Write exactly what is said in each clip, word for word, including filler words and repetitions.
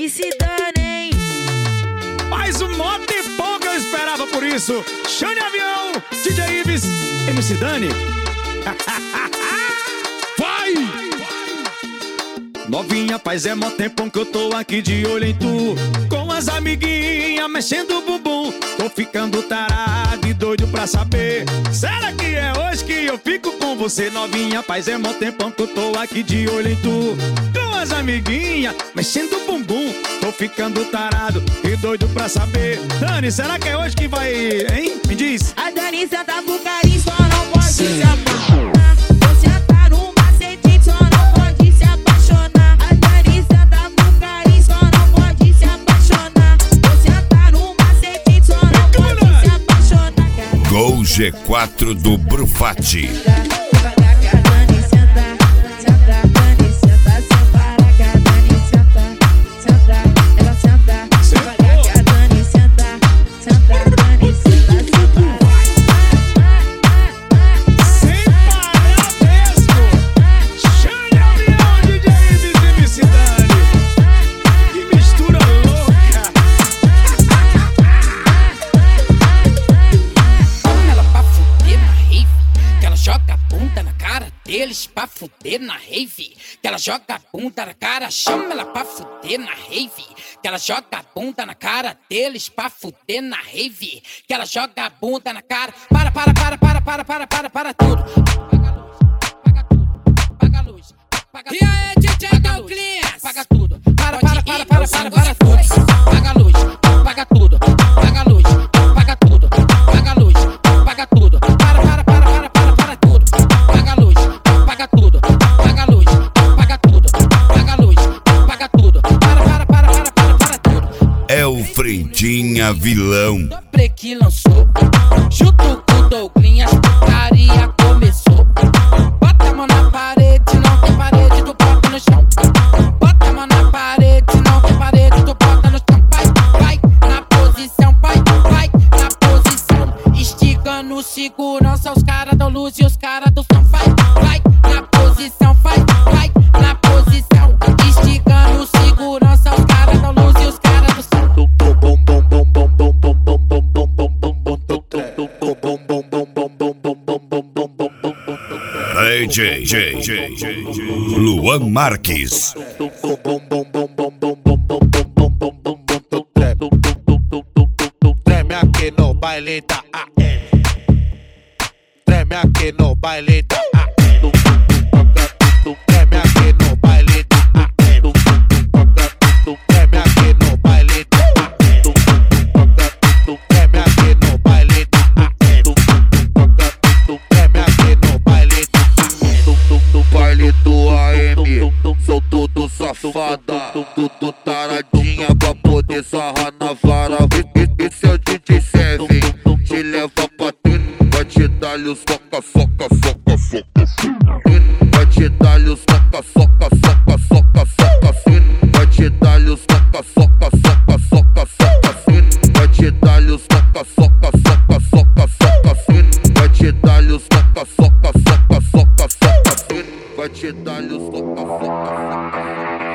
M C Dani, hein? Mais um modo e pouco eu esperava por isso. Xande Avião, D J Ives, M C Dani. Vai! Novinha, faz é mó tempão que eu tô aqui de olho em tu, com as amiguinhas mexendo o bumbum. Tô ficando tarado e doido pra saber, será que é hoje que eu fico com você? Novinha, faz é mó tempão que eu tô aqui de olho em tu, com as amiguinhas mexendo o bumbum. Tô ficando tarado e doido pra saber, Dani, será que é hoje que vai, hein? Me diz. A Dani senta pro carinho, só não pode se apaixonar. Você tá no macete, só não pode se apaixonar. A Dani senta pro carinho, só não pode se apaixonar. Você tá no macete, só não pode se apaixonar. Gol G quatro do Brufatti. Eles pra fuder na rave, que ela joga a bunda na cara, chama ela pra fuder na rave, que ela joga a bunda na cara deles pra fuder na rave, que ela joga a bunda na cara, para, para, para, para, para, para, para, para tudo. Paga tudo, paga luz, paga luz. E aí, D J Douglas? Paga tudo, para, para, para, para, para, para tudo. Paga luz, paga tudo, paga luz, paga tudo, paga luz, paga tudo, para, para, para, para, para, para tudo. Paga luz, paga tudo, paga luz, paga tudo, paga luz, paga tudo, para, para, para, para, para, para tudo. É o Frentinha vilão. Dobre que lançou, junto com o Douglinhas, putaria começou. Bota a mão na parede, não tem parede, tu bota no chão. Bota a mão na parede, não tem parede, tu bota no chão. Vai, vai, na posição, vai, vai, na posição. Esticando segurança, os caras dão luz e os caras do som. Vai, vai, na posição, vai, vai, na posição. Esticando segurança, os caras dão luz e os caras do som. D J, J, J, J, Luan Marques. Treme aqui no baile da A E. Treme aqui no baile da A E. Treme aqui no baile da A E. Treme aqui no baile da A E. Treme aqui no baile da A E. Treme aqui no baile da A E. Do baile do A M, sou tudo safada, tudo taradinha pra poder sarrar na vara. Esse é o D J Seven, te leva pra tudo, vai te dar-lhe os soca, soca, soca, soca, soca. Vai te dar-lhe os soca, soca, soca, soca, soca. Vai te dar-lhe os soca, soca, soca, soca, soca. Vai te dar-lhe os soca, soca, soca, soca, soca. Vai te dar-lhe os soca, soca, soca, soca, soca. Vai te dar-lhe os soca, soca, soca.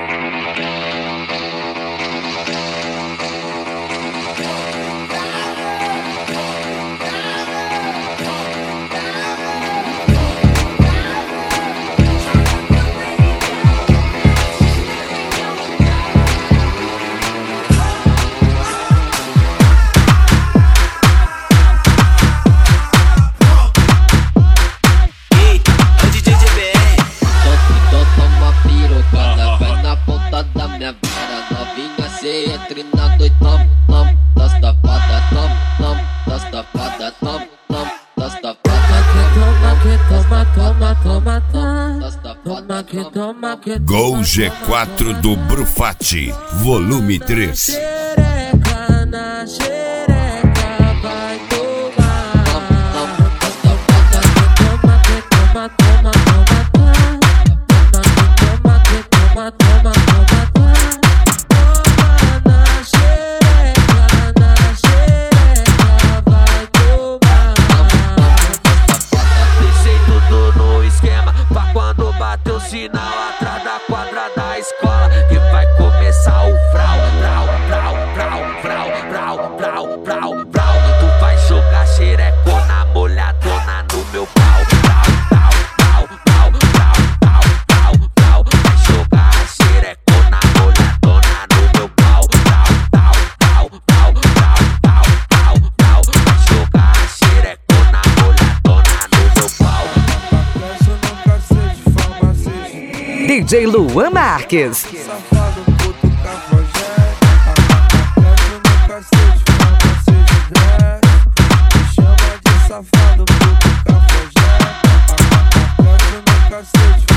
Gol G quatro do Brufatti, volume três. Xereca na xereca vai tomar. Toma que toma, toma, toma, toma. Toma que toma, toma, toma, toma. Toma na xereca, na xereca vai tomar. Deixei tudo no esquema pra quando bater o sinal atrás da quadra da escola, que vai começar o frau. D J Luan Marques. Safado, puto, cafajeste. Leva no cacete, pra você de graça. Me chama de safado, puto, cafajeste. Leva no cacete.